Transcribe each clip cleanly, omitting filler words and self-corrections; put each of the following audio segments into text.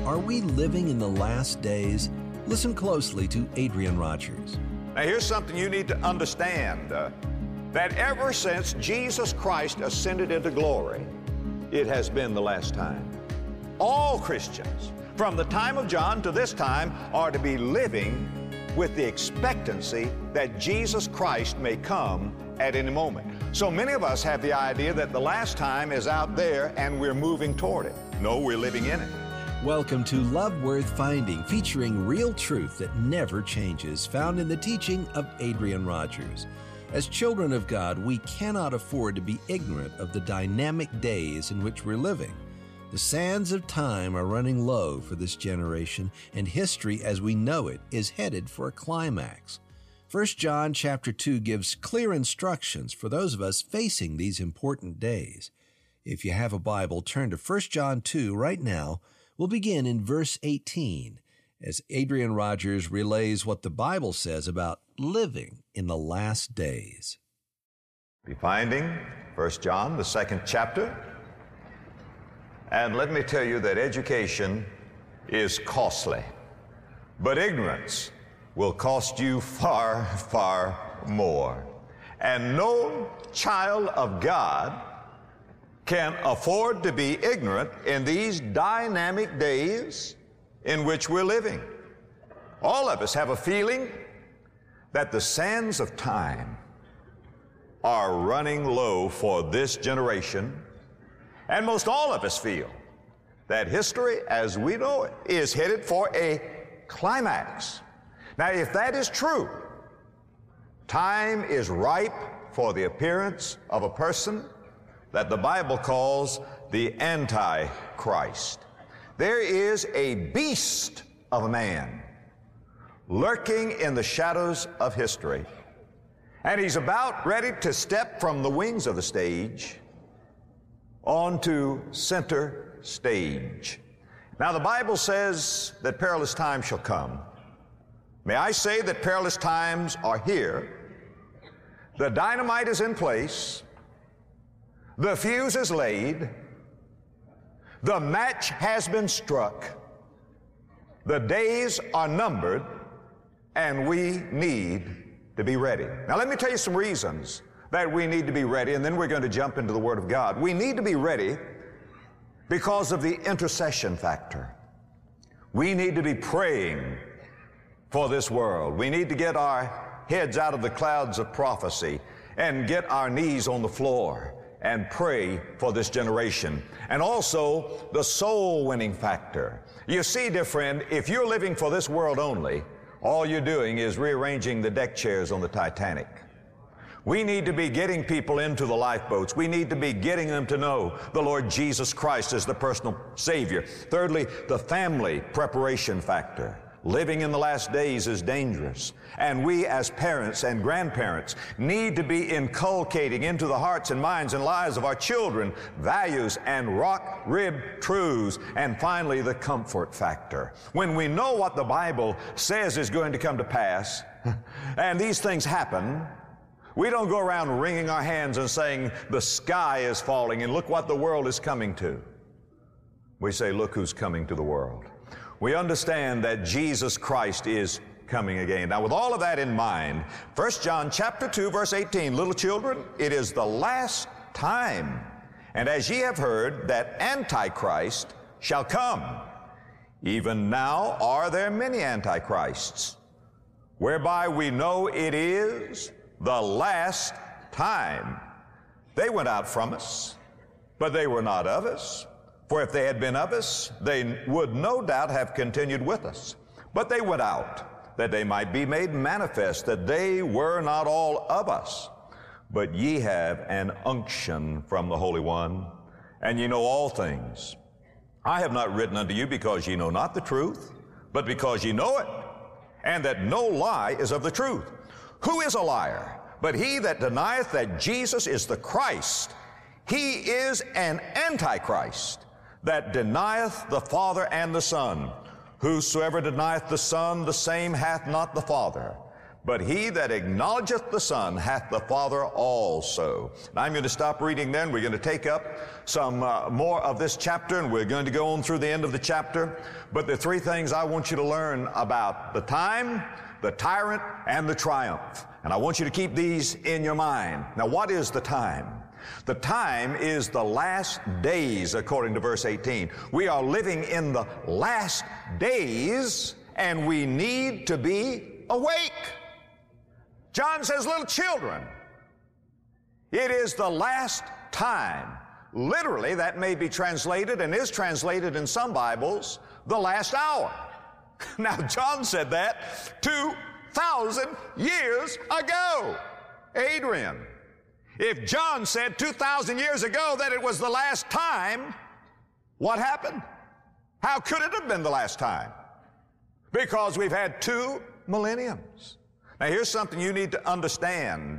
Are we living in the last days? Listen closely to Adrian Rogers. Now here's something you need to understand, that ever since Jesus Christ ascended into glory, it has been the last time. All Christians, from the time of John to this time, are to be living with the expectancy that Jesus Christ may come at any moment. So many of us have the idea that the last time is out there and we're moving toward it. No, we're living in it. Welcome to Love Worth Finding, featuring real truth that never changes, found in the teaching of Adrian Rogers. As children of God, we cannot afford to be ignorant of the dynamic days in which we're living. The sands of time are running low for this generation, and history as we know it is headed for a climax. 1 John chapter 2 gives clear instructions for those of us facing these important days. If you have a Bible, turn to 1 John 2 right now. We'll begin in verse 18 as Adrian Rogers relays what the Bible says about living in the last days. Be finding 1 John, the second chapter. And let me tell you that education is costly, but ignorance will cost you far, far more. And no child of God can afford to be ignorant in these dynamic days in which we're living. All of us have a feeling that the sands of time are running low for this generation, and most all of us feel that history as we know it is headed for a climax. Now, if that is true, time is ripe for the appearance of a person that the Bible calls the Antichrist. There is a beast of a man lurking in the shadows of history, and he's about ready to step from the wings of the stage onto center stage. Now, the Bible says that perilous times shall come. May I say that perilous times are here. The dynamite is in place. The fuse is laid. The match has been struck. The days are numbered, and we need to be ready. Now, let me tell you some reasons that we need to be ready, and then we're going to jump into the Word of God. We need to be ready because of the intercession factor. We need to be praying for this world. We need to get our heads out of the clouds of prophecy and get our knees on the floor and pray for this generation. And also the soul-winning factor. You see, dear friend, if you're living for this world only, all you're doing is rearranging the deck chairs on the Titanic. We need to be getting people into the lifeboats. We need to be getting them to know the Lord Jesus Christ as the personal Savior. Thirdly, the family preparation factor. Living in the last days is dangerous, and we as parents and grandparents need to be inculcating into the hearts and minds and lives of our children values and rock-ribbed truths. And finally, the comfort factor. When we know what the Bible says is going to come to pass, and these things happen, we don't go around wringing our hands and saying the sky is falling and look what the world is coming to. We say, look who's coming to the world. We understand that Jesus Christ is coming again. Now, with all of that in mind, 1 John chapter 2, verse 18, little children, it is the last time. And as ye have heard that Antichrist shall come, even now are there many Antichrists, whereby we know it is the last time. They went out from us, but they were not of us. For if they had been of us, they would no doubt have continued with us. But they went out, that they might be made manifest, that they were not all of us. But ye have an unction from the Holy One, and ye know all things. I have not written unto you because ye know not the truth, but because ye know it, and that no lie is of the truth. Who is a liar? But he that denieth that Jesus is the Christ. He is an Antichrist, that denieth the Father and the Son. Whosoever denieth the Son, the same hath not the Father. But he that acknowledgeth the Son hath the Father also. Now I'm going to stop reading then. We're going to take up some more of this chapter, and we're going to go on through the end of the chapter. But the three things I want you to learn about: the time, the tyrant, and the triumph. And I want you to keep these in your mind. Now, what is the time? The time is the last days, according to verse 18. We are living in the last days, and we need to be awake. John says, little children, it is the last time. Literally, that may be translated and is translated in some Bibles, the last hour. Now, John said that 2,000 years ago. Adrian, if John said 2,000 years ago that it was the last time, what happened? How could it have been the last time? Because we've had 2 millenniums. Now, here's something you need to understand,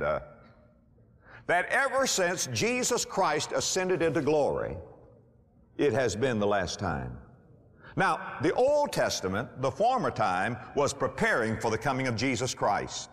that ever since Jesus Christ ascended into glory, it has been the last time. Now, the Old Testament, the former time, was preparing for the coming of Jesus Christ.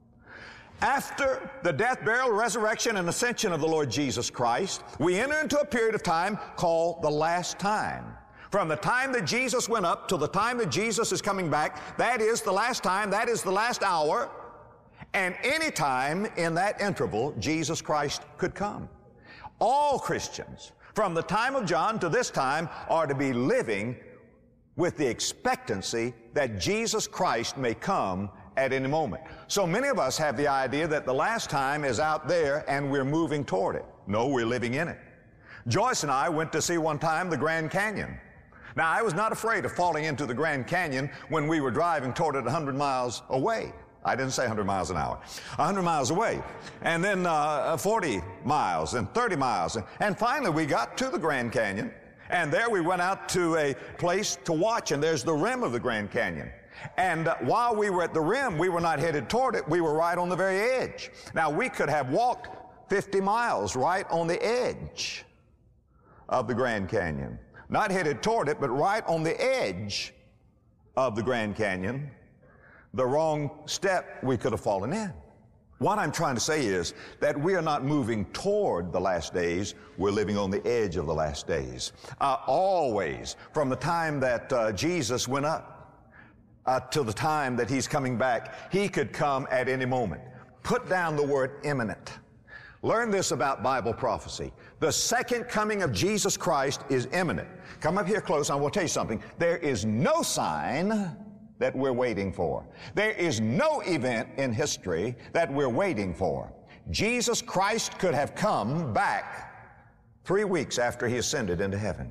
After the death, burial, resurrection, and ascension of the Lord Jesus Christ, we enter into a period of time called the last time. From the time that Jesus went up till the time that Jesus is coming back, that is the last time, that is the last hour, and any time in that interval, Jesus Christ could come. All Christians, from the time of John to this time, are to be living with the expectancy that Jesus Christ may come at any moment. So many of us have the idea that the last time is out there and we're moving toward it. No, we're living in it. Joyce and I went to see one time the Grand Canyon. Now, I was not afraid of falling into the Grand Canyon when we were driving toward it 100 miles away. I didn't say 100 miles an hour. 100 miles away. And then 40 miles and 30 miles. And finally, we got to the Grand Canyon. And there we went out to a place to watch, and there's the rim of the Grand Canyon. And while we were at the rim, we were not headed toward it. We were right on the very edge. Now, we could have walked 50 miles right on the edge of the Grand Canyon. Not headed toward it, but right on the edge of the Grand Canyon. The wrong step, we could have fallen in. What I'm trying to say is that we are not moving toward the last days. We're living on the edge of the last days. Always, from the time that Jesus went up till the time that he's coming back, he could come at any moment. Put down the word imminent. Learn this about Bible prophecy. The second coming of Jesus Christ is imminent. Come up here close, and I will tell you something. There is no sign that we're waiting for. There is no event in history that we're waiting for. Jesus Christ could have come back 3 weeks after he ascended into heaven.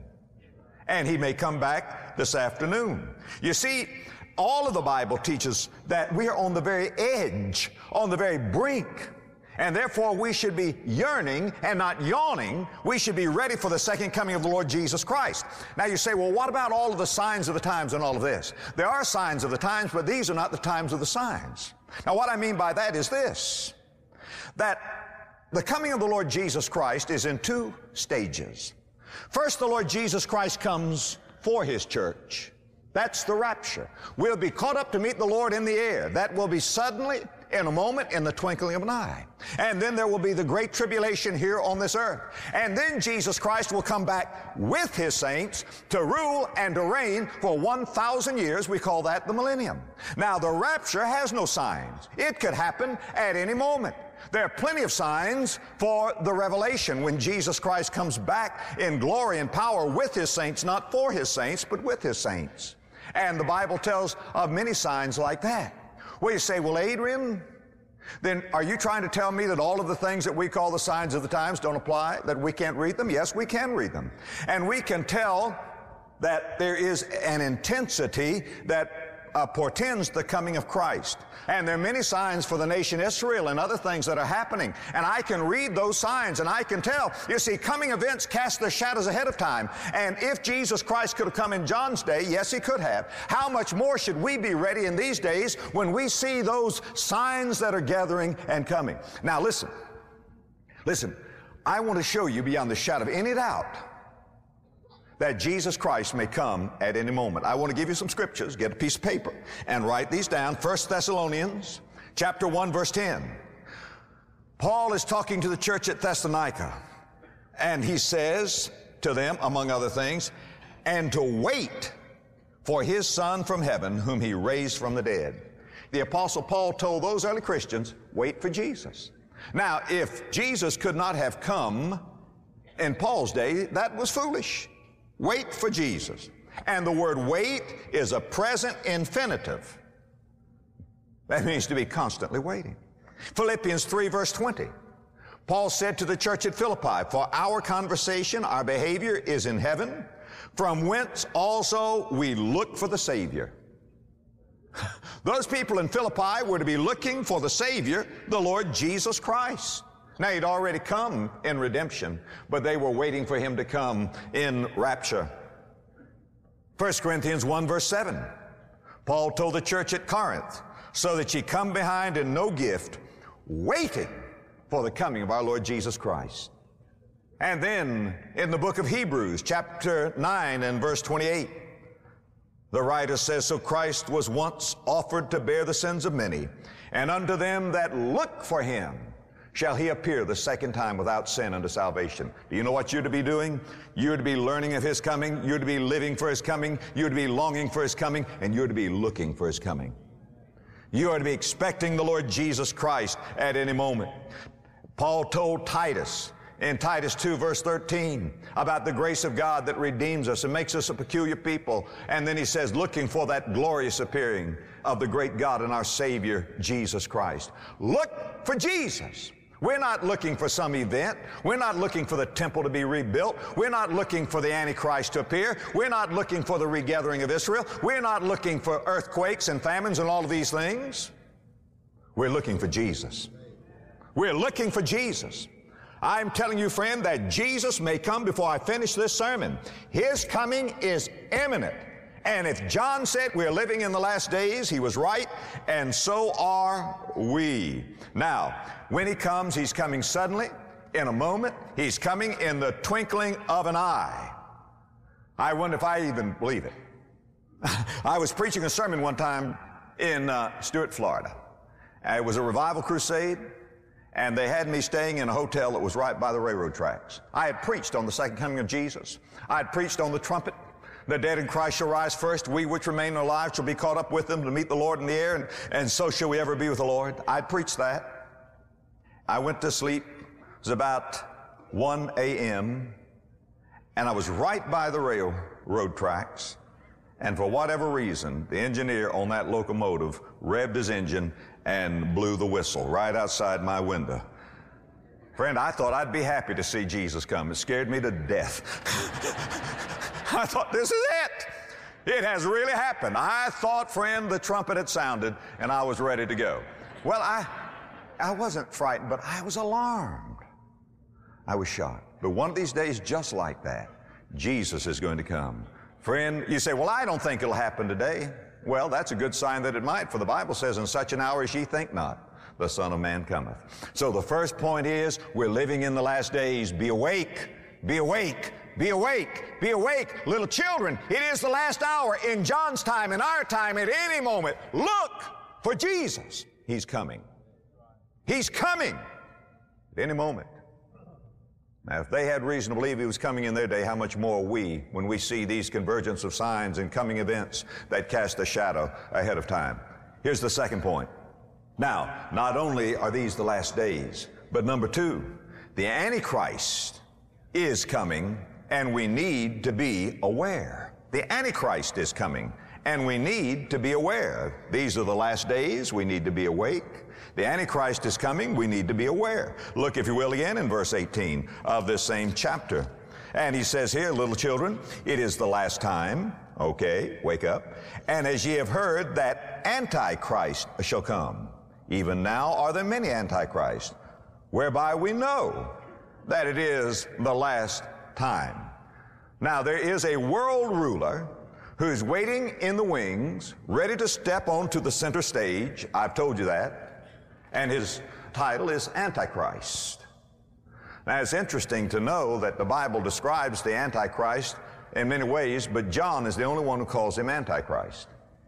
And he may come back this afternoon. You see, all of the Bible teaches that we are on the very edge, on the very brink. And therefore, we should be yearning and not yawning. We should be ready for the second coming of the Lord Jesus Christ. Now you say, well, what about all of the signs of the times and all of this? There are signs of the times, but these are not the times of the signs. Now what I mean by that is this, that the coming of the Lord Jesus Christ is in 2 stages. First, the Lord Jesus Christ comes for his church. That's the rapture. We'll be caught up to meet the Lord in the air. That will be suddenly, in a moment, in the twinkling of an eye. And then there will be the great tribulation here on this earth. And then Jesus Christ will come back with his saints to rule and to reign for 1,000 years. We call that the millennium. Now, the rapture has no signs. It could happen at any moment. There are plenty of signs for the revelation when Jesus Christ comes back in glory and power with his saints, not for his saints, but with his saints. And the Bible tells of many signs like that. Well, you say, well, Adrian, then are you trying to tell me that all of the things that we call the signs of the times don't apply, that we can't read them? Yes, we can read them. And we can tell that there is an intensity that portends the coming of Christ. And there are many signs for the nation Israel and other things that are happening. And I can read those signs and I can tell. You see, coming events cast their shadows ahead of time. And if Jesus Christ could have come in John's day, yes, he could have. How much more should we be ready in these days when we see those signs that are gathering and coming? Now listen. I want to show you beyond the shadow of any doubt that Jesus Christ may come at any moment. I want to give you some scriptures. Get a piece of paper and write these down. 1 Thessalonians chapter 1, verse 10. Paul is talking to the church at Thessalonica, and he says to them, among other things, and to wait for his Son from heaven, whom he raised from the dead. The Apostle Paul told those early Christians, wait for Jesus. Now, if Jesus could not have come in Paul's day, that was foolish. Wait for Jesus. And the word wait is a present infinitive. That means to be constantly waiting. Philippians 3, verse 20. Paul said to the church at Philippi, for our conversation, our behavior is in heaven, from whence also we look for the Savior. Those people in Philippi were to be looking for the Savior, the Lord Jesus Christ. Now, he'd already come in redemption, but they were waiting for him to come in rapture. 1 Corinthians 1, verse 7. Paul told the church at Corinth, so that ye come behind in no gift, waiting for the coming of our Lord Jesus Christ. And then in the book of Hebrews, chapter 9 and verse 28, the writer says, so Christ was once offered to bear the sins of many, and unto them that look for him shall he appear the second time without sin unto salvation. Do you know what you're to be doing? You're to be learning of his coming. You're to be living for his coming. You're to be longing for his coming, and you're to be looking for his coming. You are to be expecting the Lord Jesus Christ at any moment. Paul told Titus in Titus 2, verse 13, about the grace of God that redeems us and makes us a peculiar people. And then he says, looking for that glorious appearing of the great God and our Savior, Jesus Christ. Look for Jesus. We're not looking for some event. We're not looking for the temple to be rebuilt. We're not looking for the Antichrist to appear. We're not looking for the regathering of Israel. We're not looking for earthquakes and famines and all of these things. We're looking for Jesus. We're looking for Jesus. I'm telling you, friend, that Jesus may come before I finish this sermon. His coming is imminent. And if John said we're living in the last days, he was right, and so are we. Now, when he comes, he's coming suddenly, in a moment. He's coming in the twinkling of an eye. I wonder if I even believe it. I was preaching a sermon one time in Stuart, Florida. It was a revival crusade, and they had me staying in a hotel that was right by the railroad tracks. I had preached on the second coming of Jesus. I had preached on the trumpet. The dead in Christ shall rise first. We which remain alive shall be caught up with them to meet the Lord in the air, and so shall we ever be with the Lord. I preached that. I went to sleep. It was about 1 a.m., and I was right by the railroad tracks, and for whatever reason, the engineer on that locomotive revved his engine and blew the whistle right outside my window. Friend, I thought I'd be happy to see Jesus come. It scared me to death. I thought, this is it. It has really happened. I thought, friend, the trumpet had sounded, and I was ready to go. Well, I wasn't frightened, but I was alarmed. I was shocked. But one of these days, just like that, Jesus is going to come. Friend, you say, well, I don't think it'll happen today. Well, that's a good sign that it might, for the Bible says, in such an hour as ye think not, the Son of Man cometh. So the first point is, we're living in the last days. Be awake, be awake, be awake, be awake. Little children, it is the last hour. In John's time, in our time, at any moment, look for Jesus. He's coming. He's coming at any moment. Now, if they had reason to believe he was coming in their day, how much more we, when we see these convergence of signs and coming events that cast a shadow ahead of time. Here's the second point. Now, not only are these the last days, but number two, the Antichrist is coming, and we need to be aware. The Antichrist is coming, and we need to be aware. These are the last days. We need to be awake. The Antichrist is coming. We need to be aware. Look, if you will, again in verse 18 of this same chapter. And he says here, little children, it is the last time. Okay, wake up. And as ye have heard that Antichrist shall come, even now are there many Antichrists, whereby we know that it is the last time. Now, there is a world ruler who's waiting in the wings, ready to step onto the center stage. I've told you that. And his title is Antichrist. Now, it's interesting to know that the Bible describes the Antichrist in many ways, but John is the only one who calls him Antichrist.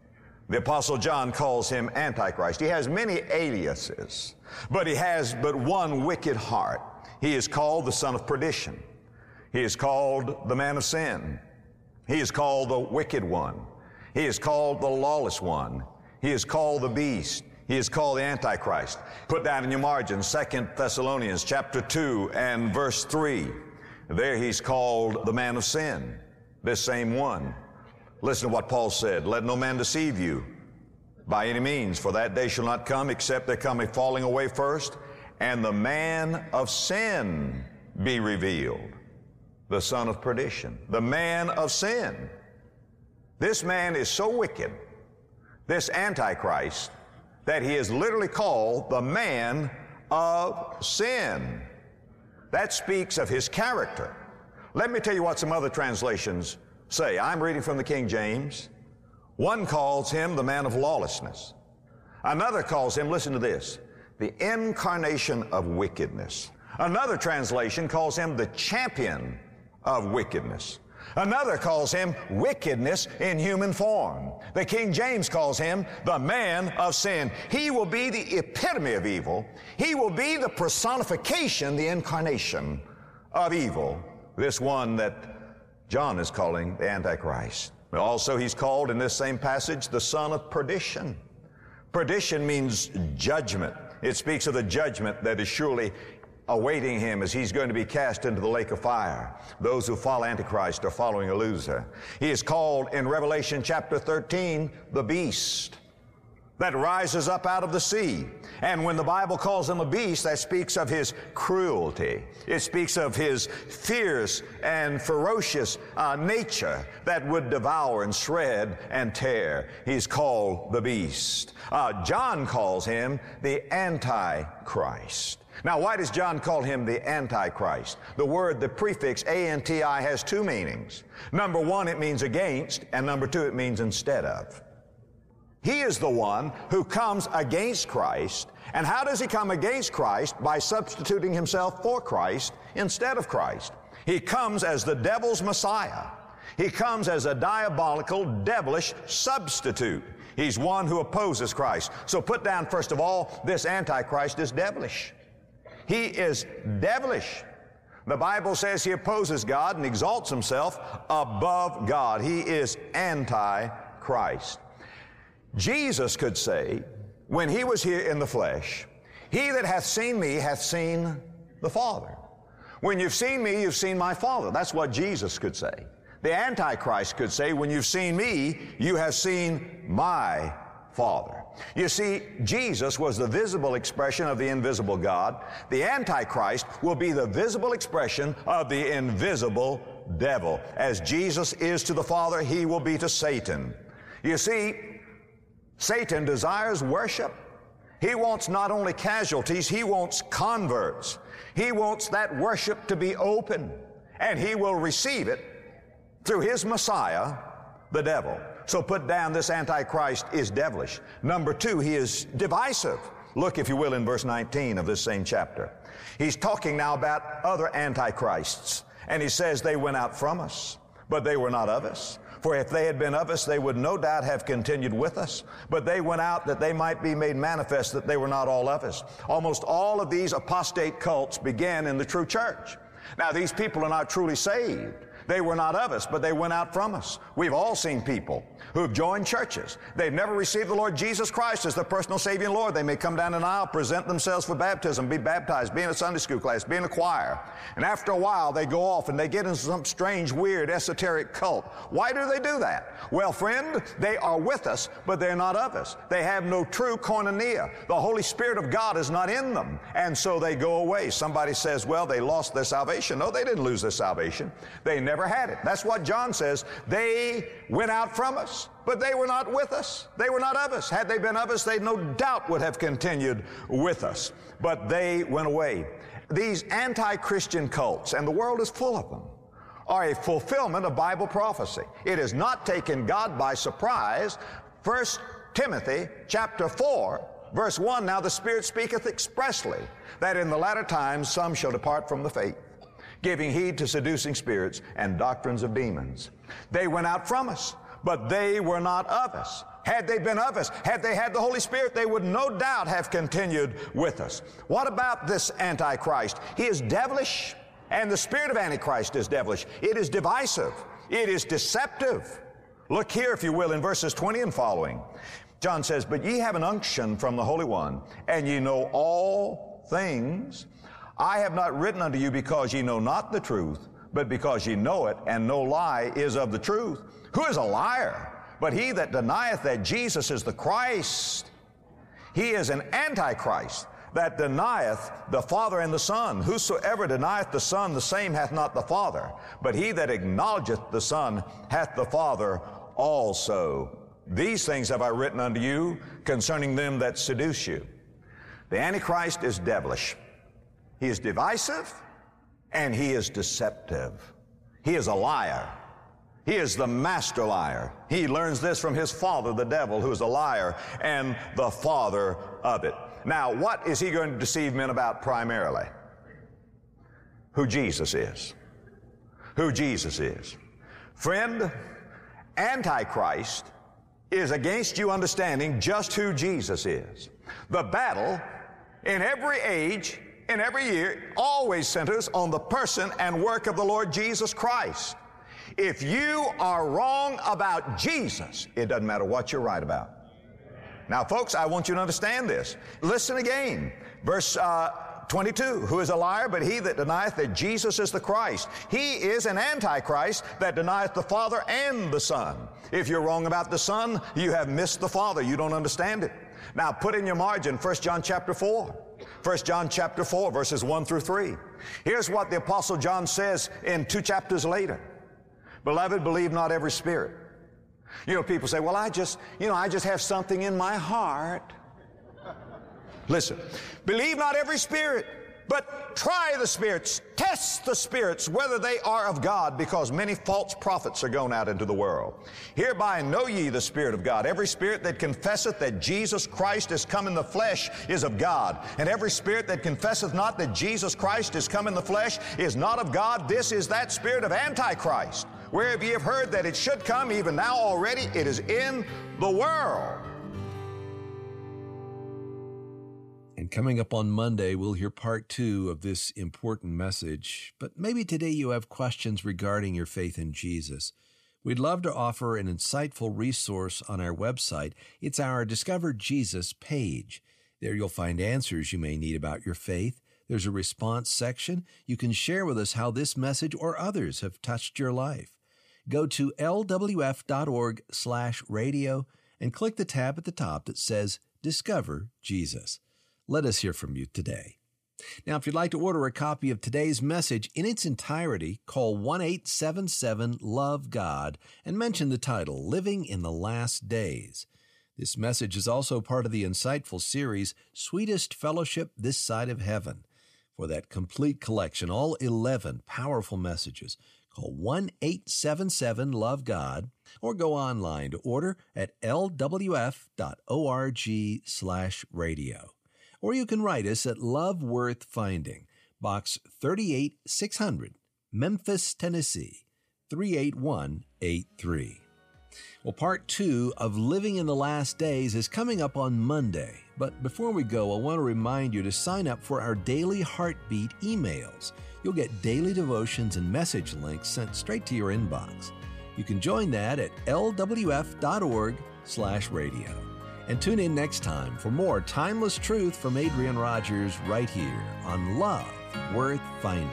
The Apostle John calls him Antichrist. He has many aliases, but he has but one wicked heart. He is called the son of perdition. He is called the man of sin. He is called the wicked one. He is called the lawless one. He is called the beast. He is called the Antichrist. Put down in your margin 2 Thessalonians chapter 2 and verse 3. There he's called the man of sin, this same one. Listen to what Paul said. Let no man deceive you by any means, for that day shall not come except there come a falling away first, and the man of sin be revealed, the son of perdition, the man of sin. This man is so wicked, this Antichrist, that he is literally called the man of sin. That speaks of his character. Let me tell you what some other translations say. I'm reading from the King James. One calls him the man of lawlessness. Another calls him, listen to this, the incarnation of wickedness. Another translation calls him the champion of wickedness. Another calls him wickedness in human form. The King James calls him the man of sin. He will be the epitome of evil. He will be the personification, the incarnation of evil. This one that John is calling the Antichrist. Also, he's called in this same passage the son of perdition. Perdition means judgment. It speaks of the judgment that is surely awaiting him as he's going to be cast into the lake of fire. Those who follow Antichrist are following a loser. He is called in Revelation chapter 13 the beast that rises up out of the sea. And when the Bible calls him a beast, that speaks of his cruelty. It speaks of his fierce and ferocious nature that would devour and shred and tear. He's called the beast. John calls him the Antichrist. Now, why does John call him the Antichrist? The word, the prefix A-N-T-I, has two meanings. Number one, it means against, and number two, it means instead of. He is the one who comes against Christ. And how does he come against Christ? By substituting himself for Christ instead of Christ. He comes as the devil's Messiah. He comes as a diabolical, devilish substitute. He's one who opposes Christ. So put down, first of all, this Antichrist is devilish. He is devilish. The Bible says he opposes God and exalts himself above God. He is Antichrist. Jesus could say, when he was here in the flesh, he that hath seen me hath seen the Father. When you've seen me, you've seen my Father. That's what Jesus could say. The Antichrist could say, when you've seen me, you have seen my Father. You see, Jesus was the visible expression of the invisible God. The Antichrist will be the visible expression of the invisible devil. As Jesus is to the Father, he will be to Satan. You see, Satan desires worship. He wants not only casualties, he wants converts. He wants that worship to be open, and he will receive it through his Messiah, the devil. So put down, this Antichrist is devilish. Number two, he is divisive. Look, if you will, in verse 19 of this same chapter. He's talking now about other antichrists, and he says they went out from us, but they were not of us. For if they had been of us, they would no doubt have continued with us. But they went out that they might be made manifest that they were not all of us. Almost all of these apostate cults began in the true church. Now, these people are not truly saved. They were not of us, but they went out from us. We've all seen people who have joined churches. They've never received the Lord Jesus Christ as their personal Savior and Lord. They may come down an aisle, present themselves for baptism, be baptized, be in a Sunday school class, be in a choir. And after a while, they go off and they get into some strange, weird, esoteric cult. Why do they do that? Well, friend, they are with us, but they're not of us. They have no true koinonia. The Holy Spirit of God is not in them, and so they go away. Somebody says, well, they lost their salvation. No, they didn't lose their salvation. They never had it. That's what John says. They went out from us, but they were not with us. They were not of us. Had they been of us, they no doubt would have continued with us. But they went away. These anti-Christian cults, and the world is full of them, are a fulfillment of Bible prophecy. It has not taken God by surprise. 1 Timothy chapter 4, verse 1, now the Spirit speaketh expressly that in the latter times some shall depart from the faith, giving heed to seducing spirits and doctrines of demons. They went out from us, but they were not of us. Had they been of us, had they had the Holy Spirit, they would no doubt have continued with us. What about this Antichrist? He is devilish, and the spirit of Antichrist is devilish. It is divisive. It is deceptive. Look here, if you will, in verses 20 and following. John says, "But ye have an unction from the Holy One, and ye know all things. I have not written unto you because ye know not the truth, but because ye know it, and no lie is of the truth. Who is a liar? But he that denieth that Jesus is the Christ. He is an Antichrist that denieth the Father and the Son. Whosoever denieth the Son, the same hath not the Father. But he that acknowledgeth the Son hath the Father also. These things have I written unto you concerning them that seduce you." The Antichrist is devilish. He is divisive, and he is deceptive. He is a liar. He is the master liar. He learns this from his father, the devil, who is a liar and the father of it. Now, what is he going to deceive men about primarily? Who Jesus is. Who Jesus is. Friend, Antichrist is against you understanding just who Jesus is. The battle in every age, in every year, always centers on the person and work of the Lord Jesus Christ. If you are wrong about Jesus, it doesn't matter what you're right about. Now, folks, I want you to understand this. Listen again. Verse 22, "Who is a liar but he that denieth that Jesus is the Christ? He is an Antichrist that denieth the Father and the Son." If you're wrong about the Son, you have missed the Father. You don't understand it. Now, put in your margin 1 John chapter 4. 1 John chapter 4, verses 1 through 3. Here's what the Apostle John says in 2 chapters later. "Beloved, believe not every spirit." You know, people say, "Well, I just have something in my heart." Listen, "Believe not every spirit, but try the spirits, test the spirits, whether they are of God, because many false prophets are gone out into the world. Hereby know ye the Spirit of God. Every spirit that confesseth that Jesus Christ is come in the flesh is of God. And every spirit that confesseth not that Jesus Christ is come in the flesh is not of God. This is that spirit of Antichrist. Whereof ye have heard that it should come, even now already it is in the world." And coming up on Monday, we'll hear part 2 of this important message. But maybe today you have questions regarding your faith in Jesus. We'd love to offer an insightful resource on our website. It's our Discover Jesus page. There you'll find answers you may need about your faith. There's a response section. You can share with us how this message or others have touched your life. Go to lwf.org/radio and click the tab at the top that says Discover Jesus. Let us hear from you today. Now, if you'd like to order a copy of today's message in its entirety, call 1-877-LOVE-GOD and mention the title, Living in the Last Days. This message is also part of the insightful series, Sweetest Fellowship This Side of Heaven. For that complete collection, all 11 powerful messages, call 1-877-LOVE-GOD or go online to order at lwf.org/radio. Or you can write us at Love Worth Finding, Box 38600, Memphis, Tennessee, 38183. Well, part 2 of Living in the Last Days is coming up on Monday. But before we go, I want to remind you to sign up for our daily Heartbeat emails. You'll get daily devotions and message links sent straight to your inbox. You can join that at lwf.org/radio. And tune in next time for more timeless truth from Adrian Rogers right here on Love Worth Finding.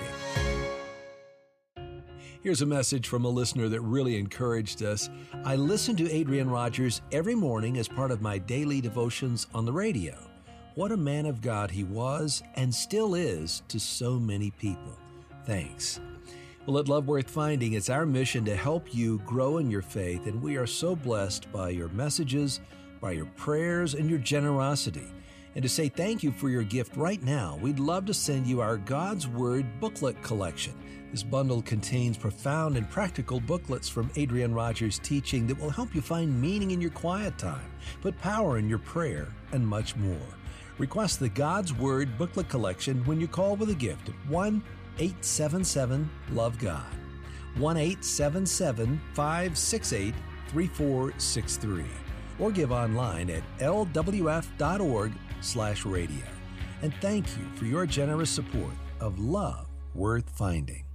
Here's a message from a listener that really encouraged us. "I listen to Adrian Rogers every morning as part of my daily devotions on the radio. What a man of God he was and still is to so many people. Thanks." Well, at Love Worth Finding, it's our mission to help you grow in your faith, and we are so blessed by your messages, by your prayers, and your generosity. And to say thank you for your gift right now, we'd love to send you our God's Word booklet collection. This bundle contains profound and practical booklets from Adrian Rogers' teaching that will help you find meaning in your quiet time, put power in your prayer, and much more. Request the God's Word booklet collection when you call with a gift at 1-877-LOVE-GOD, 1-877-568 888-848-3463 or give online at lwf.org/radio. And thank you for your generous support of Love Worth Finding.